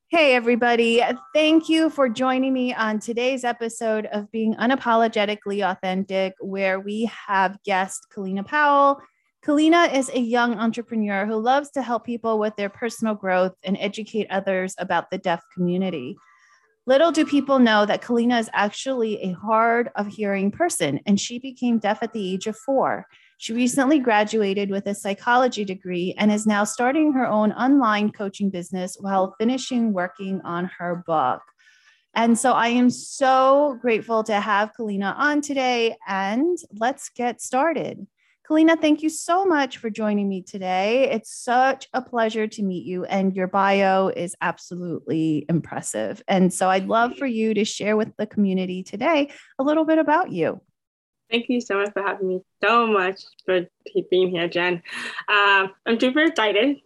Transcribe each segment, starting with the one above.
Hey, everybody. Thank you for joining me on today's episode of Being Unapologetically Authentic, where we have guest Kalina Powell. Kalina is a young entrepreneur who loves to help people with their personal growth and educate others about the deaf community. Little do people know that Kalina is actually a hard of hearing person, and she became deaf at the age of 4. She recently graduated with a psychology degree and is now starting her own online coaching business while finishing working on her book. And so I am so grateful to have Kalina on today, and let's get started. Kalina, thank you so much for joining me today. It's such a pleasure to meet you, and your bio is absolutely impressive. And so I'd love for you to share with the community today a little bit about you. Thank you so much for having me so much for being here, Jen. I'm super excited.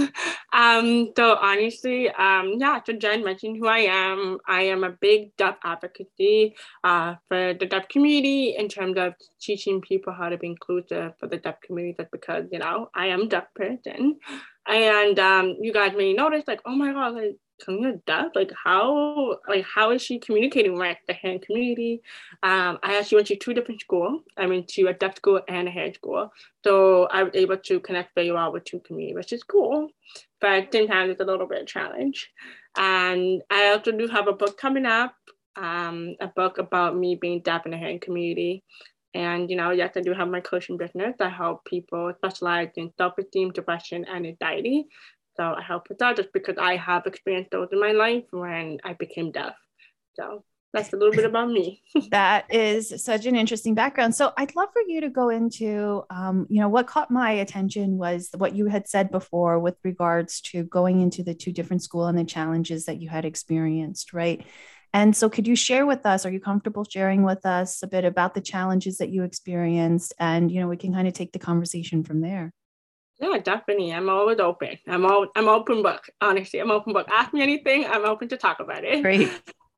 So honestly, yeah, so Jen mentioned who I am. I am a big deaf advocacy for the deaf community in terms of teaching people how to be inclusive for the deaf community. That's because, I am a deaf person. And you guys may notice, like, oh my God, like, Kalina deaf? Like how is she communicating with the hand community? I actually went to two different schools. I went to a deaf school and a hearing school. So I was able to connect very well with two communities, which is cool. But at the same time, it's a little bit of a challenge. And I also do have a book coming up, a book about me being deaf in the hearing community. And, yes, I do have my coaching business. I help people specialize in self-esteem, depression, and anxiety. So I help with that just because I have experienced those in my life when I became deaf. So that's a little bit about me. That is such an interesting background. So I'd love for you to go into, what caught my attention was what you had said before with regards to going into the two different school and the challenges that you had experienced, right? And so could you share with us, are you comfortable sharing with us a bit about the challenges that you experienced? And, we can kind of take the conversation from there. Yeah, definitely. I'm always open. I'm open book. Honestly, I'm open book. Ask me anything. I'm open to talk about it. Great.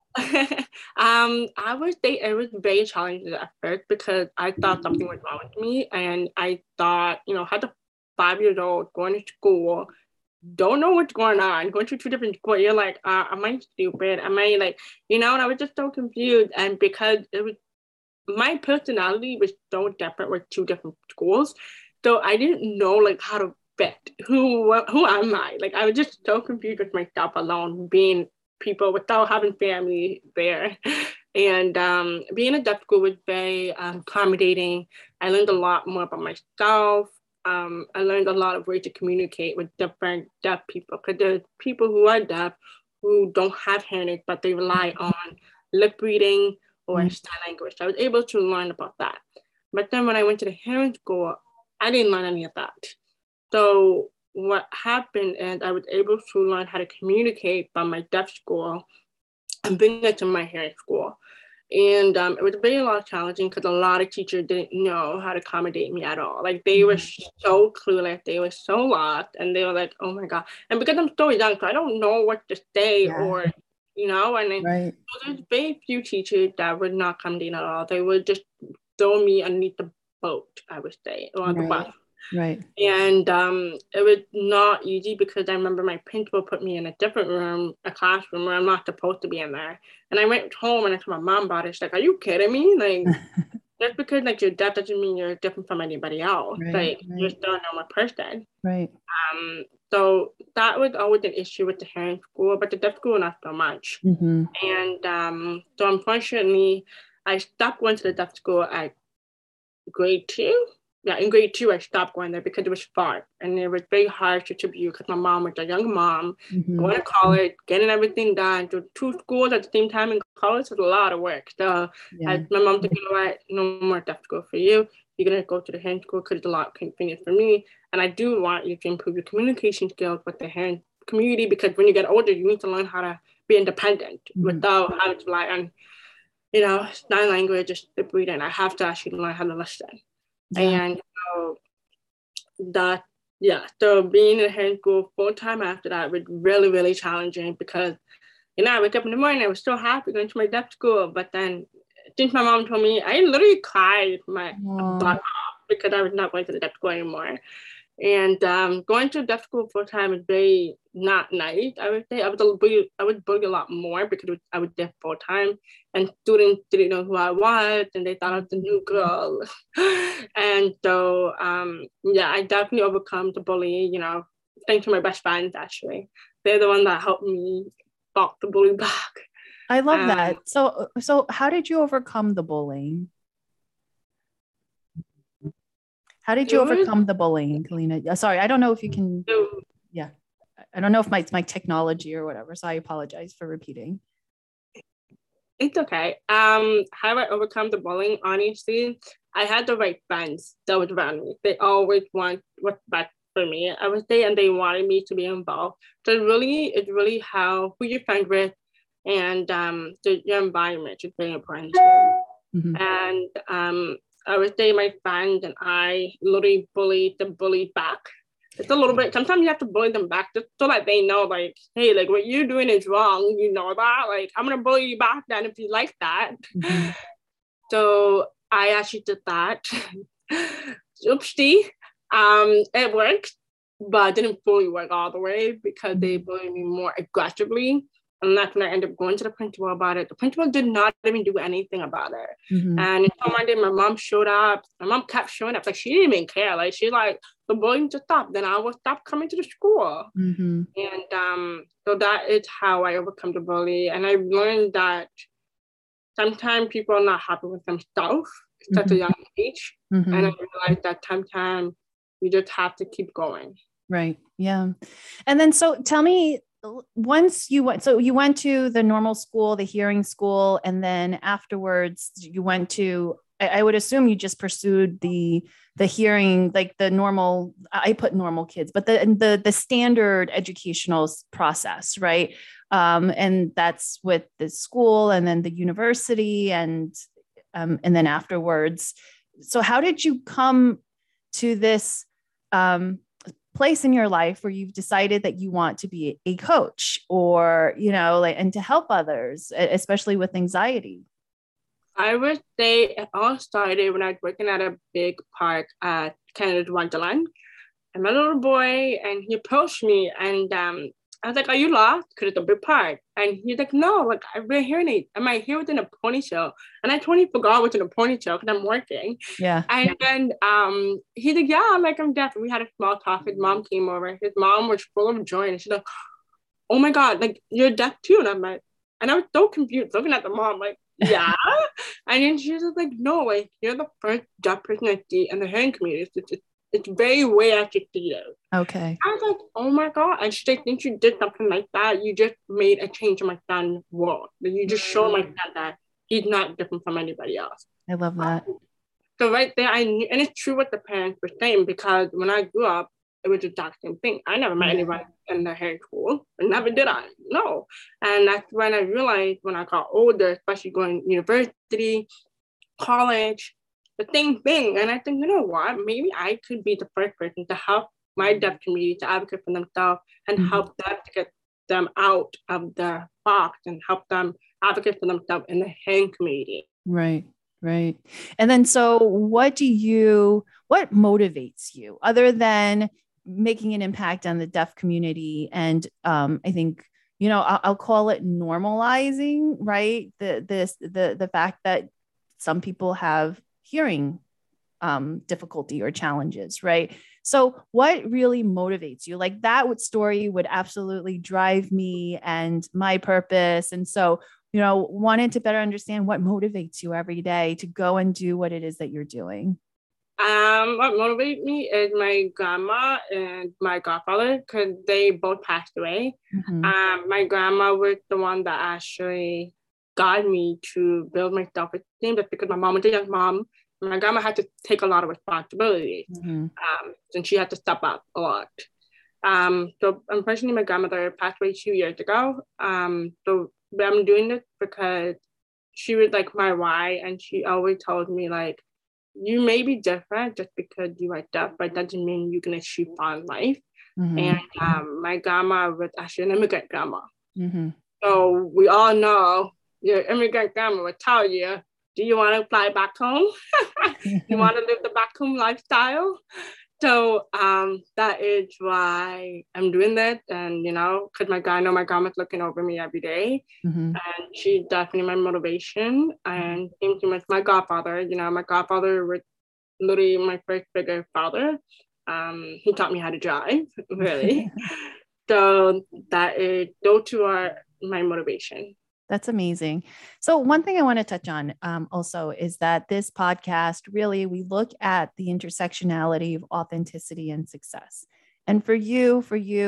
I would say it was very challenging at first because I thought something was wrong with me, and I thought, as a 5 years old going to school, don't know what's going on, going to two different schools. You're like, am I stupid? Am I like, and I was just so confused, and because it was my personality was so different with two different schools, so I didn't know like how to fit. Who am I? Like I was just so confused with myself alone, being people without having family there. And being a deaf school was very accommodating. I learned a lot more about myself. I learned a lot of ways to communicate with different deaf people because there's people who are deaf who don't have hearing, but they rely on lip reading or sign language. I was able to learn about that. But then when I went to the hearing school, I didn't learn any of that. So what happened is I was able to learn how to communicate by my deaf school and bring it to my hearing school. And it was very a lot challenging because a lot of teachers didn't know how to accommodate me at all. Like they were so clueless, they were so lost, and they were like, "Oh my god!" And because I'm so young, so I don't know what to say or and then Right. so there's very few teachers that would not accommodate at all. They would just throw me underneath the boat, I would say, or the Right. bus. Right. And it was not easy because I remember my principal put me in a different room, a classroom where I'm not supposed to be in there. And I went home and I told my mom about it. She's like, "Are you kidding me? Like, just because like you're deaf doesn't mean you're different from anybody else. Right. Like, you're Right. still a normal person." Right. So that was always an issue with the hearing school, but the deaf school not so much. Mm-hmm. And so unfortunately, I stopped going to the deaf school at grade two. Yeah, in grade two, I stopped going there because it was far and it was very hard to tribute because my mom was a young mom, Mm-hmm. going to college, getting everything done, to two schools at the same time in college was a lot of work. So Yeah. I, my mom said, "You know what, no more deaf school for you. You're going to go to the hand school because it's a lot convenient for me. And I do want you to improve your communication skills with the hand community because when you get older, you need to learn how to be independent Mm-hmm. without having to rely on, sign language, just lip reading. I have to actually learn how to listen." Yeah. And so that, yeah, so being in high school full time after that was really, really challenging because, I wake up in the morning, I was so happy going to my deaf school. But then since my mom told me, I literally cried my Oh, butt off because I was not going to the deaf school anymore. And going to deaf school full time is very not nice. I would say I would bully a lot more because I was deaf full time, and students didn't know who I was, and they thought I was the new girl. And so yeah, I definitely overcome the bullying. You know, thanks to my best friends actually. They're the one that helped me fought the bully back. I love that. So how did you overcome the bullying? How did you overcome the bullying, Kalina? Sorry, I don't know if you can. Yeah, I don't know if it's my technology or whatever. So I apologize for repeating. It's okay. How I overcome the bullying? Honestly, I had the right friends that was around me. They always want what's best for me, I would say, and they wanted me to be involved. So it's really how who you friend with, and your environment is very important too. Mm-hmm. And I would say my friends and I literally bullied the bully back. It's a little bit, sometimes you have to bully them back just so that they know, like, hey, like what you're doing is wrong. You know that? Like, I'm going to bully you back then if you like that. Mm-hmm. So I actually did that. Oopsie. It worked, but it didn't fully work all the way because they bullied me more aggressively. And that's when I ended up going to the principal about it. The principal did not even do anything about it. Mm-hmm. And until one day my mom showed up. My mom kept showing up. Like, she didn't even care. Like, she's like, the bullying just stopped. Then I will stop coming to the school. Mm-hmm. And so that is how I overcome the bully. And I learned that sometimes people are not happy with themselves at a young age. Mm-hmm. And I realized that sometimes you just have to keep going. Right. Yeah. And then, so tell me, once you went to the normal school, the hearing school, and then afterwards you went to, I would assume you just pursued the hearing, like the normal, I put normal kids, but the standard educational process, right? And that's with the school and then the university and then afterwards. So how did you come to this place in your life where you've decided that you want to be a coach, or, you know, like, and to help others, especially with anxiety? I would say it all started when I was working at a big park at Canada's Wonderland. I met a little boy and he approached me, and I was like, are you lost? Because it's a big park. And he's like, no, like, I wear hearing aids. Am I here within a ponytail? And I totally forgot what's in a ponytail because I'm working. Yeah. And then he's like, yeah, like, I'm deaf. We had a small talk. His mom came over. His mom was full of joy. And she's like, oh my God, like, you're deaf too. And I'm like, and I was so confused looking at the mom, like, yeah. And then she was like, no, like, you're the first deaf person I see in the hearing community. It's very rare to see it. Okay. I was like, oh my God. And she's like, since you did something like that, you just made a change in my son's world. You just showed my son that he's not different from anybody else. I love that. So right there, I knew, and it's true what the parents were saying, because when I grew up, it was the exact same thing. I never met anyone in the hearing school. Never did I. No. And that's when I realized when I got older, especially going to university, college, the same thing. And I think, you know what, maybe I could be the first person to help my deaf community to advocate for themselves and help them to get them out of the box and help them advocate for themselves in the hearing community. Right. Right. And then, so what motivates you other than making an impact on the deaf community? And I think, you know, I'll call it normalizing, right? The fact that some people have hearing difficulty or challenges, right? So what really motivates you? Like, that story would absolutely drive me and my purpose. And so, you know, wanted to better understand what motivates you every day to go and do what it is that you're doing. What motivates me is my grandma and my godfather, because they both passed away. Mm-hmm. My grandma was the one that actually got me to build my self-esteem, just because my mom was a young mom. My grandma had to take a lot of responsibility, and she had to step up a lot. So unfortunately, my grandmother passed away 2 years ago. So I'm doing this because she was like my why, and she always told me, like, you may be different just because you are deaf, but that doesn't mean you can achieve far in life. Mm-hmm. And my grandma was actually an immigrant grandma. Mm-hmm. So we all know your immigrant grandma would tell you, do you want to fly back home? You want to live the back home lifestyle? So that is why I'm doing that. And, because I know my grandma's looking over me every day. Mm-hmm. And she's definitely my motivation. And same thing with my godfather. My godfather was literally my first bigger father. He taught me how to drive, really. So those two are my motivation. That's amazing. So one thing I want to touch on also is that this podcast, really, we look at the intersectionality of authenticity and success. And for you,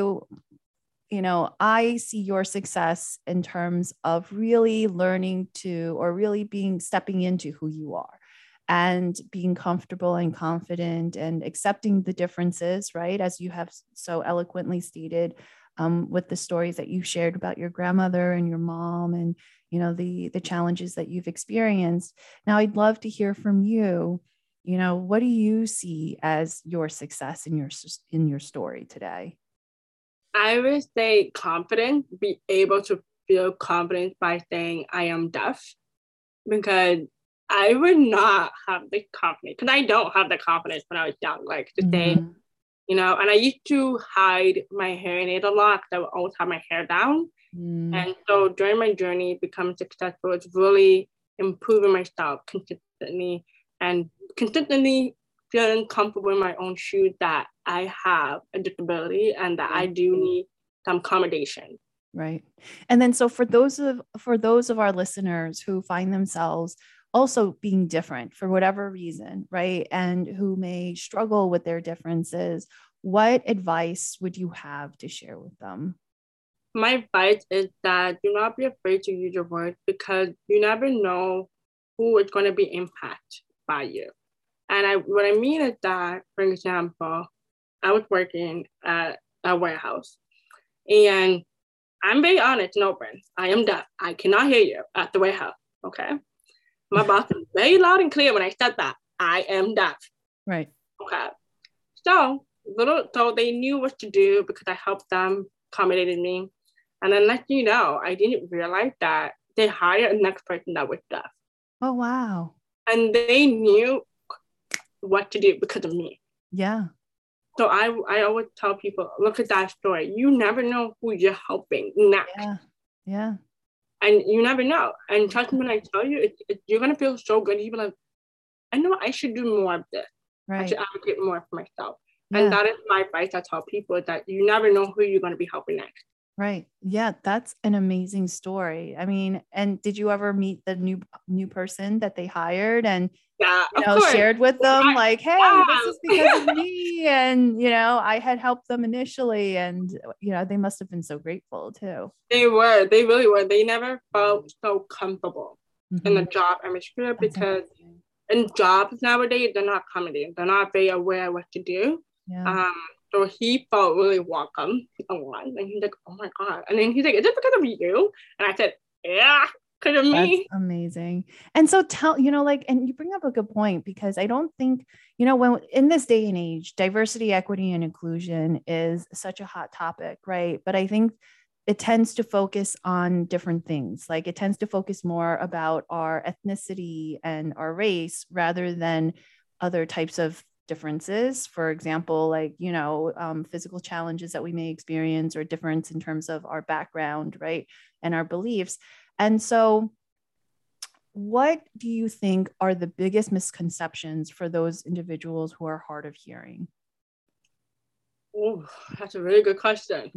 I see your success in terms of really learning to, or really stepping into who you are and being comfortable and confident and accepting the differences, right? As you have so eloquently stated, with the stories that you shared about your grandmother and your mom, and the challenges that you've experienced. Now, I'd love to hear from you. What do you see as your success in your story today? I would say confident, be able to feel confident by saying I am deaf, because I would not have the confidence, because I don't have the confidence when I was young, like to say, Mm-hmm. and I used to hide my hearing aid a lot because I would always have my hair down. And so during my journey, becoming successful, it's really improving myself consistently and consistently feeling comfortable in my own shoes that I have a disability and that I do need some accommodation. Right. And then so for those of our listeners who find themselves also being different for whatever reason, right? And who may struggle with their differences, what advice would you have to share with them? My advice is that do not be afraid to use your words, because you never know who is going to be impacted by you. And what I mean is that, for example, I was working at a warehouse, and I'm very honest and open. I am deaf. I cannot hear you at the warehouse. Okay. My boss was very loud and clear when I said that I am deaf. Right. Okay. So they knew what to do because I helped them, accommodated me. And then I didn't realize that they hired a next person that was deaf. Oh, wow. And they knew what to do because of me. Yeah. So I always tell people, look at that story. You never know who you're helping next. Yeah. Yeah. And you never know. And trust me when I tell you, you're going to feel so good. You'll be like, I know I should do more of this. Right. I should advocate more for myself. Yeah. And that is my advice I tell people, that you never know who you're going to be helping next. Right. Yeah, that's an amazing story. I mean, and did you ever meet the new person that they hired and shared with them like, hey, this is because of me, and I had helped them initially, and they must have been so grateful too. They really were. They never felt so comfortable in the job atmosphere, because in jobs nowadays, they're not accommodating. They're not very aware of what to do. Yeah. So he felt really welcome a lot. And he's like, oh my God. And then he's like, is it because of you? And I said, yeah, because of me. That's amazing. And so and you bring up a good point, because I don't think, when in this day and age, diversity, equity, and inclusion is such a hot topic, right? But I think it tends to focus on different things. Like it tends to focus more about our ethnicity and our race rather than other types of differences. For example, like, physical challenges that we may experience, or difference in terms of our background, right? And our beliefs. And so what do you think are the biggest misconceptions for those individuals who are hard of hearing? Oh, that's a really good question.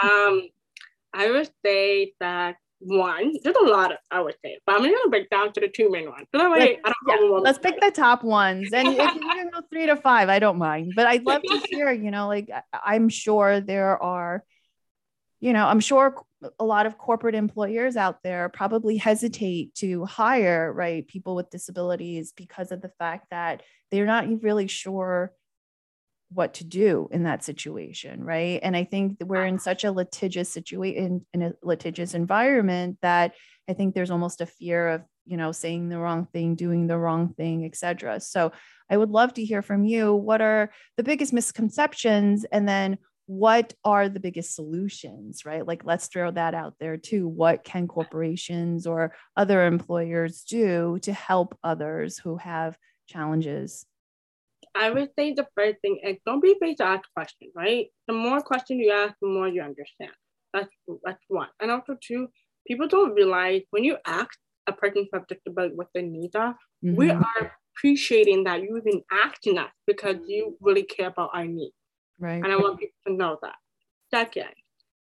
I would say that one, there's a lot of, I would say, but I'm going to break down to the two main ones. Let's pick the top ones. And if you can go 3 to 5, I don't mind. But I'd love to hear, I'm sure there are, I'm sure a lot of corporate employers out there probably hesitate to hire, right, people with disabilities because of the fact that they're not really sure what to do in that situation, right? And I think that we're in such a litigious situation, in a litigious environment, that I think there's almost a fear of, saying the wrong thing, doing the wrong thing, etc. So I would love to hear from you. What are the biggest misconceptions? And then what are the biggest solutions, right? Like, let's throw that out there too. What can corporations or other employers do to help others who have challenges? I would say the first thing is don't be afraid to ask questions, right? The more questions you ask, the more you understand. That's one. And also two, people don't realize when you ask a person subject about what their needs are, we are appreciating that you even asking us because you really care about our needs. Right. And I want people to know that. Second,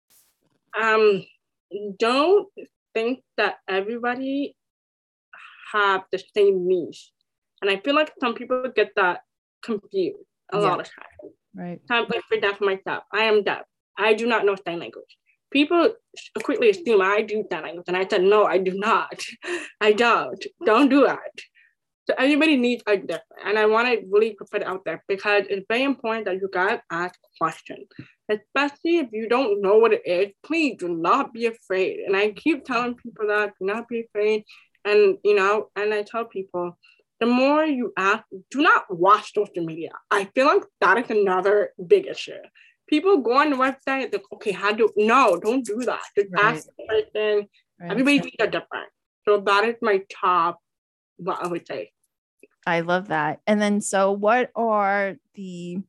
don't think that everybody have the same needs. And I feel like some people get that confused a lot of times. Right. Like for deaf myself, I am deaf. I do not know sign language. People quickly assume I do sign language. And I said, no, I do not. I don't. Don't do that. So everybody needs are different. And I want to really put it out there because it's very important that you guys ask questions. Especially if you don't know what it is, please do not be afraid. And I keep telling people that, do not be afraid. And, and I tell people, the more you ask, do not watch social media. I feel like that is another big issue. People go on the website, like, okay, don't do that. Just ask the person. Right. Everybody's needs are different. So that is my top, what I would say. I love that. And then, so what are the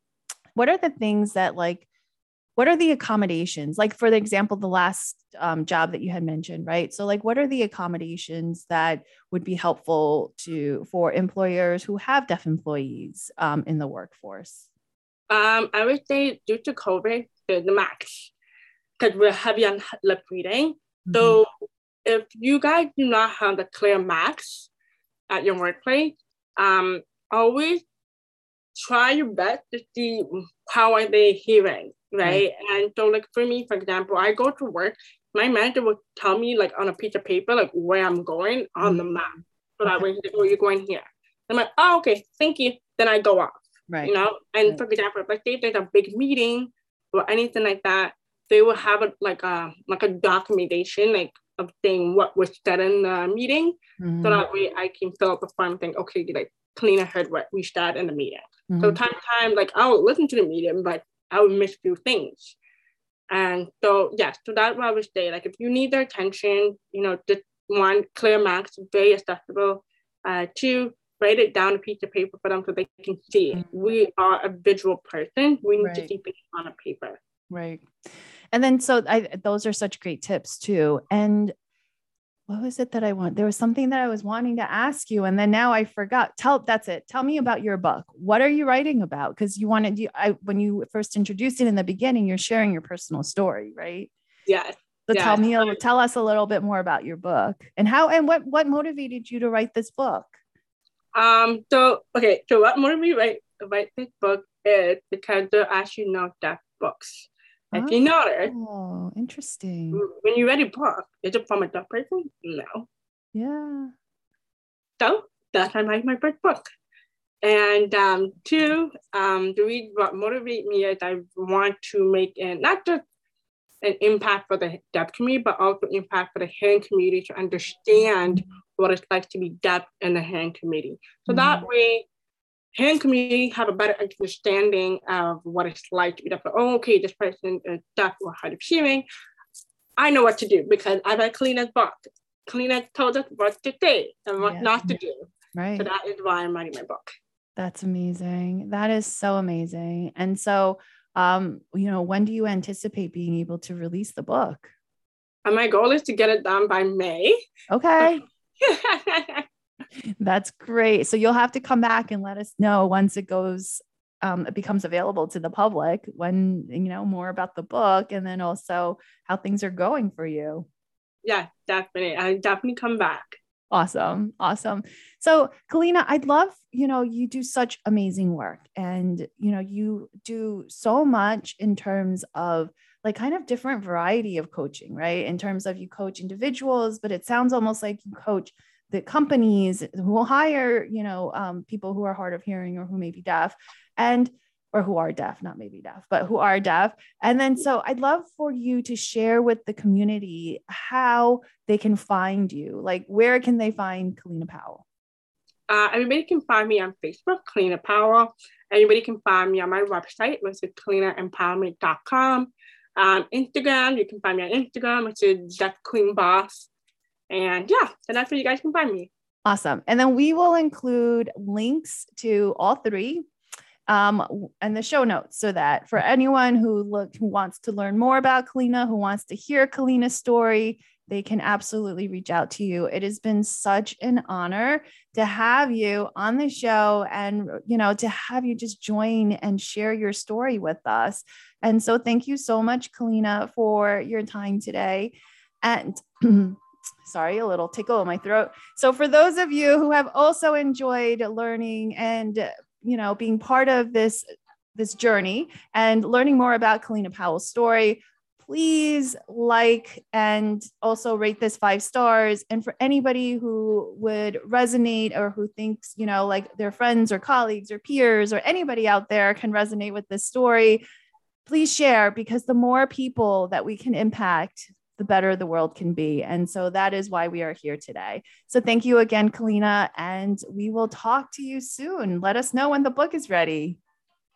things that what are the accommodations? Like, for the example, the last job that you had mentioned, right? So what are the accommodations that would be helpful for employers who have deaf employees in the workforce? I would say due to COVID, the max, because we're heavy on lip reading. So if you guys do not have the clear max at your workplace, always try your best to see how are they hearing, right? And so for me, for example, I go to work, my manager will tell me on a piece of paper, where I'm going on the map. So that way, you're going here. I'm like, oh, okay, thank you. Then I go off, And for example, if say there's a big meeting or anything like that, they will have a documentation, of saying what was said in the meeting. So that way I can fill out the form and think, okay, Kalina heard what we said in the meeting. So time, I'll listen to the meeting, but I would miss few things. And so, so that's what I would say. If you need their attention, just one, clear max, very accessible. Two, write it down a piece of paper for them so they can see. We are a visual person. We need to see things on a paper. Right. And then, so those are such great tips too. And what was it that I want? There was something that I was wanting to ask you, and then now I forgot. That's it. Tell me about your book. What are you writing about? Because when you first introduced it in the beginning, you're sharing your personal story, right? Yes. So tell us a little bit more about your book and what motivated you to write this book? So what motivated me to write this book is because there are actually no deaf books. If you notice, oh, interesting. When you read a book, is it from a deaf person? No. Yeah. So that's why I write my first book. And two, the reason what motivates me is I want to make not just an impact for the deaf community, but also impact for the hearing community to understand what it's like to be deaf in the hearing community. So that way, hearing community have a better understanding of what it's like to be deaf. Oh, okay, this person is deaf or hard of hearing. I know what to do because I read Kalina's book. Kalina told us what to say and what not to do. Right. So that is why I'm writing my book. That's amazing. That is so amazing. And so, when do you anticipate being able to release the book? And my goal is to get it done by May. Okay. That's great. So you'll have to come back and let us know once it becomes available to the public, when, more about the book, and then also how things are going for you. Yeah, definitely. I definitely come back. Awesome. So Kalina, I'd love, you do such amazing work, and, you do so much in terms of kind of different variety of coaching, right? In terms of you coach individuals, but it sounds almost like you coach the companies who will hire, people who are hard of hearing or who may be deaf or who are deaf, not maybe deaf, but who are deaf. And then, so I'd love for you to share with the community how they can find you. Where can they find Kalina Powell? Everybody can find me on Facebook, Kalina Powell. Everybody can find me on my website, which is kalinaempowerment.com. Instagram, you can find me on Instagram, which is Deaf Queen Boss. And so that's where you guys can find me. Awesome. And then we will include links to all three and the show notes, so that for anyone who wants to learn more about Kalina, who wants to hear Kalina's story, they can absolutely reach out to you. It has been such an honor to have you on the show, and to have you just join and share your story with us. And so thank you so much, Kalina, for your time today. And sorry, a little tickle in my throat. So for those of you who have also enjoyed learning and being part of this journey and learning more about Kalina Powell's story, please like and also rate this 5 stars. And for anybody who would resonate, or who thinks, like their friends or colleagues or peers or anybody out there can resonate with this story, please share, because the more people that we can impact, the better the world can be. And so that is why we are here today. So thank you again, Kalina, and we will talk to you soon. Let us know when the book is ready.